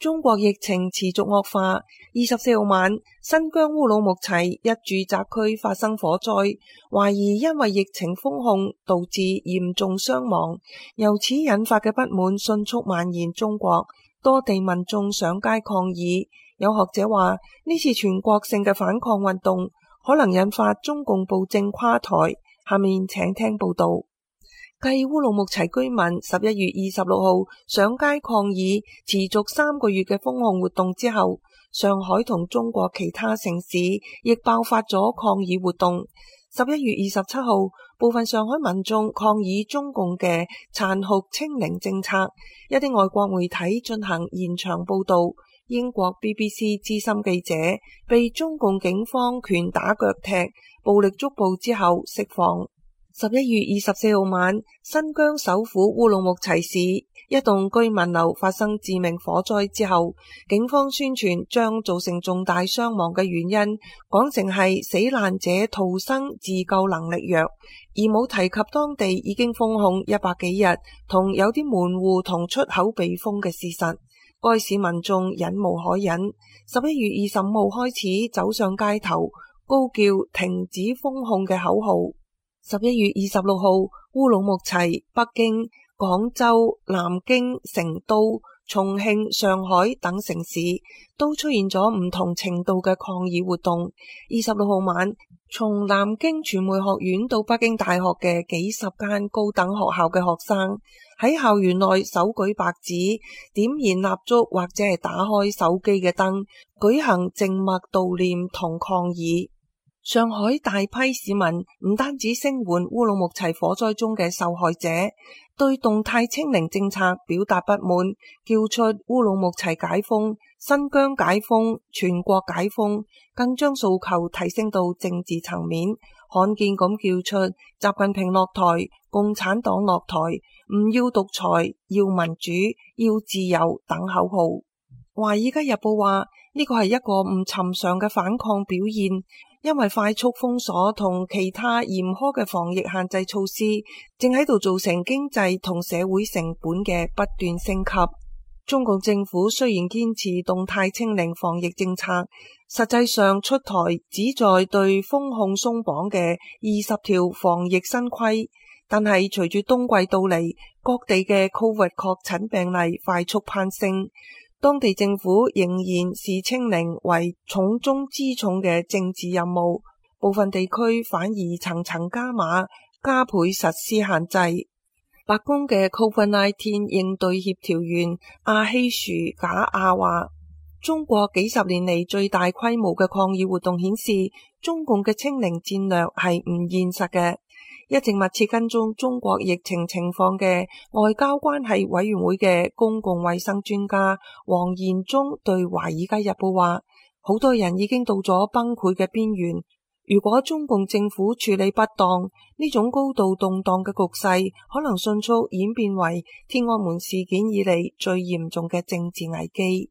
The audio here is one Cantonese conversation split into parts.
中國疫情持續惡化。24號晚，新疆烏魯木齊一住宅區發生火災，懷疑因為疫情封控導致嚴重傷亡，由此引發嘅不滿迅速蔓延中國，多地民眾上街抗議。有學者話，呢次全國性嘅反抗運動可能引發中共暴政垮台。下面請聽報道。繼烏魯木齊居民11月26號上街抗議持續3個月嘅封控活動之後，上海同中國其他城市亦爆發咗抗議活動。11月27號，部分上海民眾抗議中共嘅殘酷清零政策，一啲外國媒體進行現場報道。英國 BBC 資深記者被中共警方拳打腳踢、暴力捉捕之後釋放。11月24號晚，新疆首府烏魯木齊市一棟居民樓發生致命火災之後，警方宣傳將造成重大傷亡嘅原因講成係死難者逃生自救能力弱，而冇提及當地已經封控100幾日同有啲門戶同出口被封嘅事實。該市民眾忍無可忍，11月25號開始走上街頭，高叫停止封控嘅口號。11月26號，烏魯木齊、北京、廣州、南京、成都、重慶、上海等城市都出現咗唔同程度嘅抗議活動。26號晚，從南京傳媒學院到北京大學嘅幾十間高等學校嘅學生喺校園內手舉白紙、點燃蠟燭或者係打開手機嘅燈，舉行靜默悼念同抗議。上海大批市民唔單止聲援烏魯木齊火災中嘅受害者，對動態清零政策表達不滿，叫出烏魯木齊解封、新疆解封、全國解封，更將訴求提升到政治層面，罕見咁叫出習近平落台、共產黨落台、唔要獨裁、要民主、要自由等口號。華爾街日報話，呢個係一個唔尋常嘅反抗表現，因為快速封鎖同其他嚴苛嘅防疫限制措施正喺度造成經濟同社會成本嘅不斷升級。中共政府雖然堅持動態清零防疫政策，實際上出台旨在對封控鬆綁嘅20條防疫新規，但係隨住冬季到嚟，各地嘅 COVID 確診病例快速攀升。當地政府仍然視清零為重中之重嘅政治任務，部分地區反而層層加碼，加倍實施限制。白宮嘅 COVID-19 應對協調員阿希殊賈亞話，中國幾十年嚟最大規模嘅抗議活動顯示，中共嘅清零戰略係唔現實嘅。一直密切跟蹤中國疫情情況嘅外交關係委員會嘅公共衛生專家王賢忠對華爾街日報話，好多人已經到咗崩潰嘅邊緣。如果中共政府處理不當，呢種高度動盪嘅局勢可能迅速演變為天安門事件以嚟最嚴重嘅政治危機。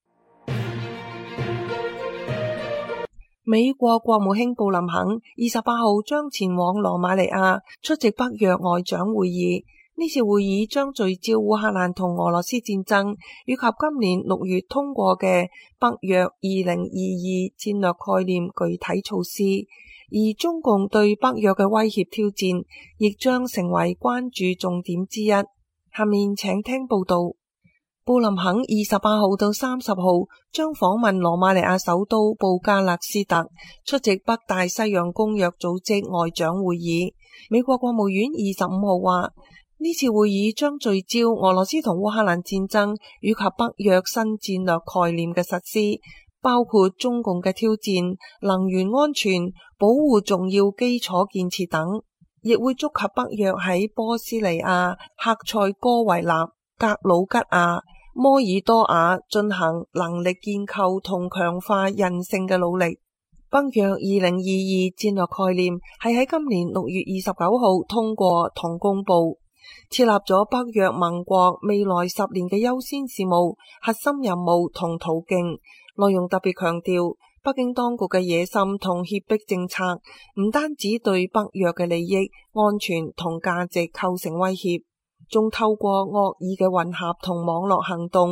美國國務卿布林肯28號將前往羅馬尼亞出席北約外長會議。呢次會議將聚焦烏克蘭同俄羅斯戰爭，以及今年6月通過嘅北約2022戰略概念具體措施。而中共對北約嘅威脅挑戰亦將成為關注重點之一。下面請聽報道。布林肯28號到30號將訪問羅馬尼亞首都布加勒斯特，出席北大西洋公約組織外長會議。美國國務院25號話，呢次會議將聚焦俄羅斯同烏克蘭戰爭以及北約新戰略概念嘅實施，包括中共嘅挑戰、能源安全、保護重要基礎建設等，亦會觸及北約喺波斯尼亞、克塞哥維納、格魯吉亞、摩爾多瓦進行能力建構同強化韌性嘅努力。北約2022戰略概念係喺今年6月29號通過同公布，設立咗北約盟國未來10年嘅優先事務、核心任務同途徑。內容特別強調，北京當局嘅野心同脅迫政策唔單止對北約嘅利益、安全同價值構成威脅，仲透過惡意嘅混合同網絡行動，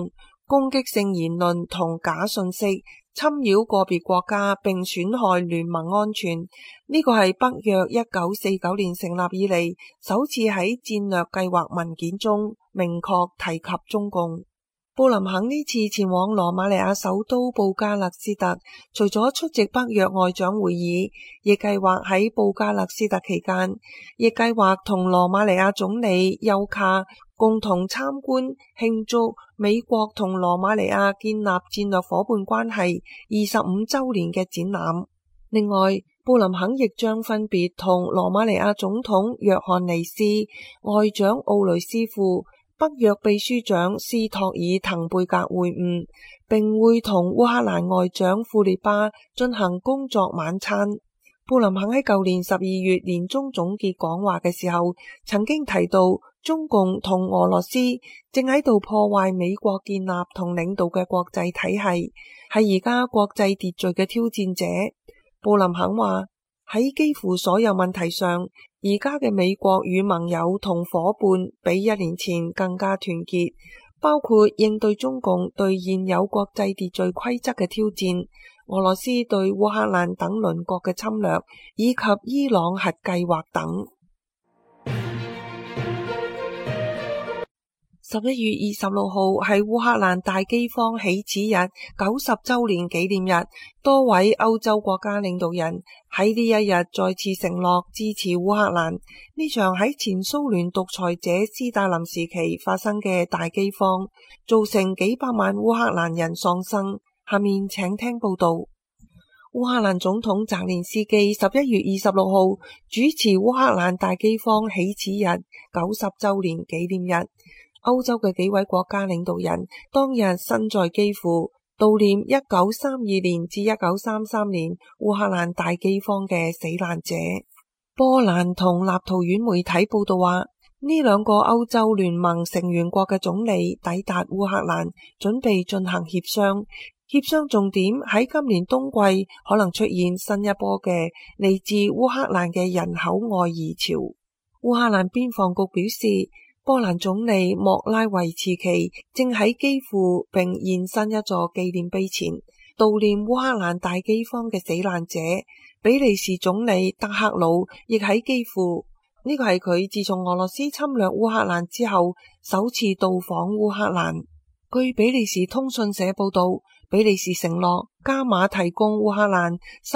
攻擊性言論同假信息，侵擾個別國家並損害聯盟安全。呢個係北約1949年成立以嚟首次喺戰略計劃文件中明確提及中共。布林肯呢次前往羅馬尼亞首都布加勒斯特，除咗出席北約外長會議，亦計劃喺布加勒斯特期間，亦計劃同羅馬尼亞總理丘卡共同參觀慶祝美國同羅馬尼亞建立戰略夥伴關係25週年嘅展覽。另外，布林肯亦將分別同羅馬尼亞總統約翰尼斯、外長奧雷斯庫、北約秘書長斯托爾滕貝格會晤，並會同烏克蘭外長庫列巴進行工作晚餐。布林肯喺舊年12月年終總結講話嘅時候，曾經提到中共同俄羅斯正喺度破壞美國建立同領導嘅國際體系，係而家國際秩序嘅挑戰者。布林肯話，喺幾乎所有問題上，而家嘅美國與盟友同夥伴比1年前更加團結，包括應對中共對現有國際秩序規則嘅挑戰，俄羅斯對烏克蘭等鄰國嘅侵略，以及伊朗核計劃等。11月26號係烏克蘭大饑荒起始日90週年紀念日，多位歐洲國家領導人喺呢一日再次承諾支持烏克蘭。呢場喺前蘇聯獨裁者斯大林時期發生嘅大饑荒，造成幾百萬烏克蘭人喪生。下面請聽報道。烏克蘭總統澤連斯基11月26號主持烏克蘭大饑荒起始日90週年紀念日。歐洲嘅幾位國家領導人當日身在基輔，悼念1932年至1933年烏克蘭大饑荒嘅死難者。波蘭同立陶宛媒體報道話，呢兩個歐洲聯盟成員國嘅總理抵達烏克蘭，準備進行協商。協商重點喺今年冬季可能出現新一波嘅嚟自烏克蘭嘅人口外移潮。烏克蘭邊防局表示，波蘭總理莫拉維茨奇正喺基輔並現身一座紀念碑前，悼念烏克蘭大饑荒嘅死難者。比利時總理德克魯亦喺基輔，呢個係佢自從俄羅斯侵略烏克蘭之後首次到訪烏克蘭。據比利時通訊社報道，比利時承諾加碼提供烏克蘭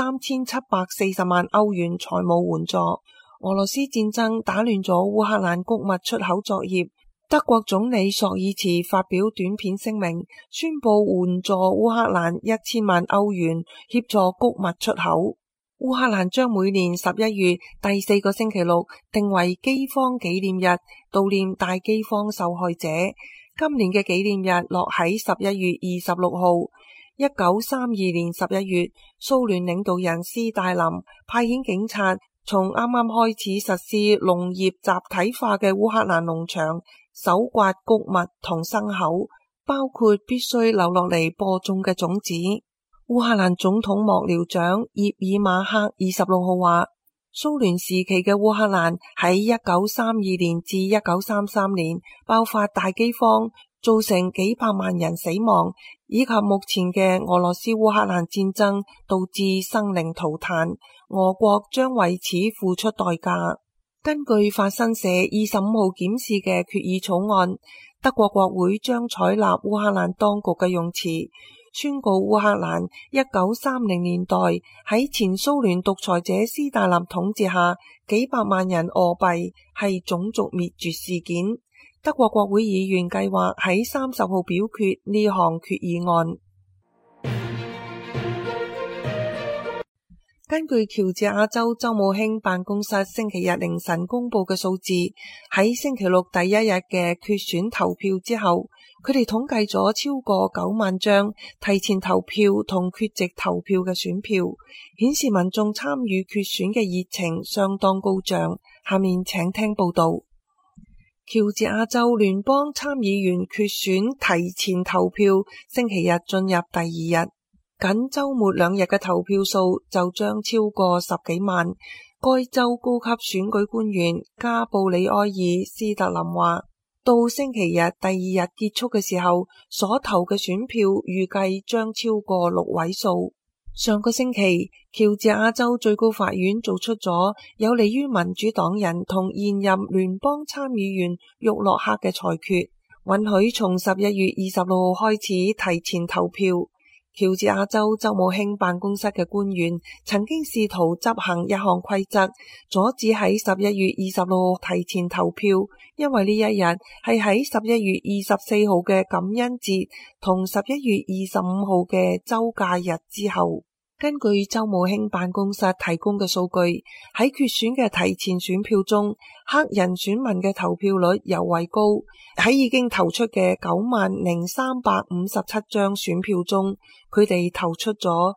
3740萬歐元財務援助。俄羅斯戰爭打亂咗烏克蘭穀物出口作業，德國總理朔爾茨發表短片聲明，宣布援助烏克蘭1000萬歐元協助穀物出口。烏克蘭將每年11月第4個星期六定為饑荒紀念日，悼念大饑荒受害者。今年嘅紀念日落喺11月26號。1932年11月，蘇聯領導人斯大林派遣警察從啱啱開始實施農業集體化嘅烏克蘭農場搜刮穀物同牲口，包括必須留落嚟播種嘅種子。烏克蘭總統幕僚長葉爾馬克26號話，蘇聯時期嘅烏克蘭喺1932年至1933年爆發大饑荒，造成幾百萬人死亡，以及目前嘅俄羅斯烏克蘭戰爭導致生靈塗炭，俄國將為此付出代價。根據法新社25號檢視嘅決議草案，德國國會將採納烏克蘭當局嘅用詞，宣告烏克蘭1930年代喺前蘇聯獨裁者斯大林統治下幾百萬人餓斃係種族滅絕事件。德國國會議員計劃喺30號表決呢項決議案。根據喬治亞州州務卿辦公室星期日凌晨公布嘅數字，喺星期六第一日嘅決選投票之後，佢哋統計咗超過9萬張提前投票同缺席投票嘅選票，顯示民眾參與決選嘅熱情相當高漲。下面請聽報道。喬治亞州聯邦參議員決選提前投票星期日進入第二日，僅週末2日嘅投票數就將超過10幾萬。該州高級選舉官員加布里埃爾斯特林話， 到星期日第二日結束嘅時候，所投嘅選票預計將超過6位數。上個星期，喬治亞州最高法院做出咗有利於民主黨人同現任聯邦參議員沃洛克嘅裁決，允許從11月26號開始提前投票。喬治亞州州務卿辦公室嘅官員曾經試圖執行一項規則，阻止喺11月26號提前投票，因為呢一日係喺11月24號嘅感恩節同11月25號嘅週假日之後。根據州務卿辦公室提供嘅數據，喺決選嘅提前選票中，黑人選民嘅投票率尤為高。喺已經投出嘅90,357張選票中，佢哋投出咗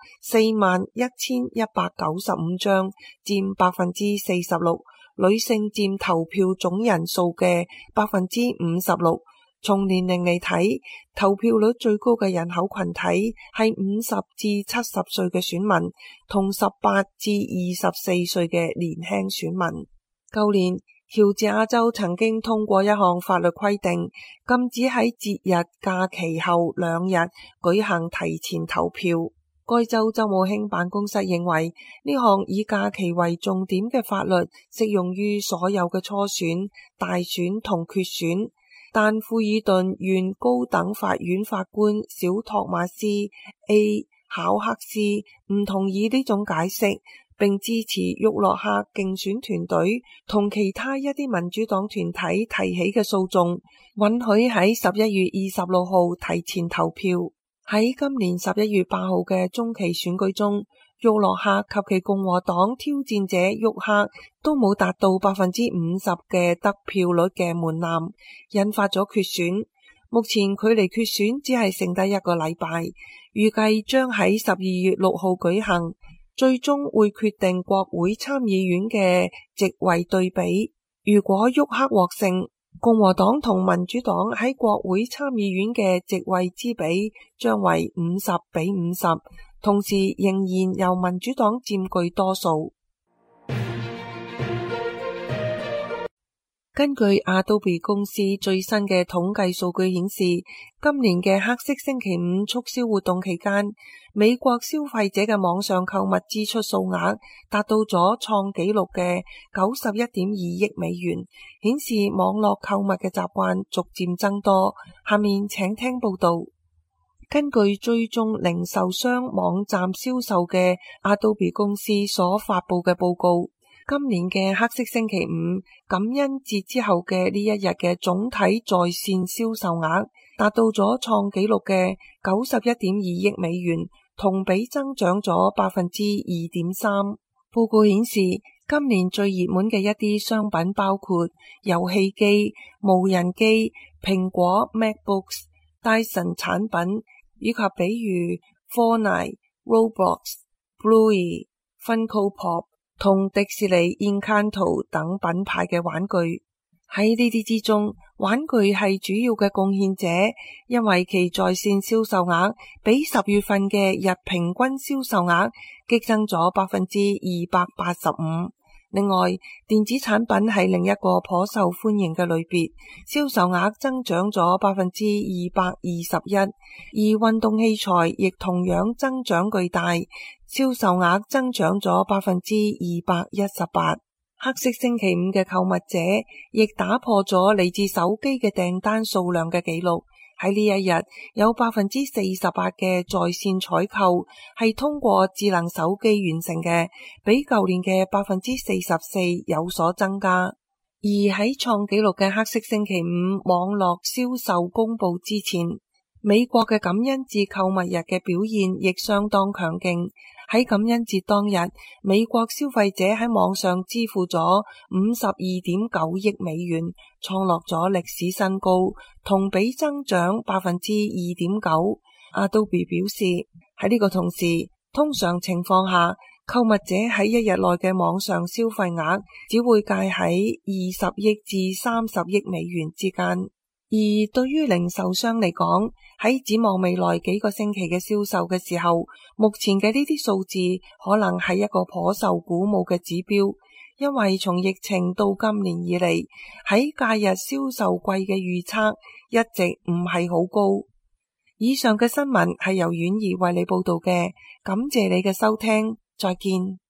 41,195張，佔46%，女性佔投票總人數嘅56%。從年齡嚟睇，投票率最高嘅人口群體係50至70歲嘅選民，同18至24歲嘅年輕選民。舊年，喬治亞州曾經通過一項法律規定，禁止喺節日假期後2日舉行提前投票。該州州務卿辦公室認為，呢項以假期為重點嘅法律適用於所有嘅初選、大選同決選。但富爾頓縣高等法院法官小托馬斯 A 考克斯唔同意呢種解釋，並支持沃洛克競選團隊同其他一啲民主黨團體提起嘅訴訟，允許喺11月26號提前投票。喺今年11月8號嘅中期選舉中，沃洛克及其共和黨挑戰者沃克都冇達到50%嘅得票率嘅門檻，引發咗決選。目前距離決選只係剩低1個禮拜，預計將喺12月6號舉行，最終會決定國會參議院嘅席位對比。如果沃克獲勝，共和黨同民主黨喺國會參議院嘅席位之比將為50-50，同時仍然由民主黨佔據多數。根據 Adobe 公司最新嘅統計數據顯示，今年嘅黑色星期五促銷活動期間，美國消費者嘅網上購物支出數額達到咗創紀錄嘅91.2億美元，顯示網絡購物嘅習慣逐漸增多。下面請聽報道。根據追蹤零售商網站銷售嘅 Adobe 公司所發佈嘅報告，今年嘅黑色星期五感恩節之後嘅呢一日嘅總體在線銷售額達到咗創紀錄嘅91.2億美元，同比增長咗2.3%。報告顯示，今年最熱門嘅一啲商品包括遊戲機、無人機、蘋果 MacBooks、Dyson 產品，以及比如 Fortnite、Roblox、Bluey、Funko Pop 同迪士尼 Encanto 等品牌嘅玩具。喺呢啲之中，玩具係主要嘅貢獻者，因為其在線銷售額比10月份嘅日平均銷售額激增咗285%。另外，電子產品係另一個頗受歡迎嘅類別，銷售額增長咗221%，而運動器材亦同樣增長巨大，銷售額增長咗218%。黑色星期五嘅購物者亦打破咗嚟自手機嘅訂單數量嘅紀錄。喺呢一日，有48%嘅在線採購係通過智能手機完成嘅，比舊年嘅44%有所增加。而喺創紀錄嘅黑色星期五網絡銷售公佈之前，美國嘅感恩節購物日嘅表現亦相當強勁。喺感恩節當日，美國消費者喺網上支付咗52.9億美元，創落咗歷史新高，同比增長2.9%。Adobe 表示，喺呢個同時，通常情況下，購物者喺一日內嘅網上消費額只會介喺20億至30億美元之間。而對於零售商嚟講，喺展望未來幾個星期嘅銷售嘅時候，目前嘅呢啲數字可能係一個頗受鼓舞嘅指標， 因為從疫情到今年以嚟，喺假日銷售季嘅預測一直唔係好高。以上嘅新聞係由婉兒為你報道嘅，感謝你嘅收聽，再見。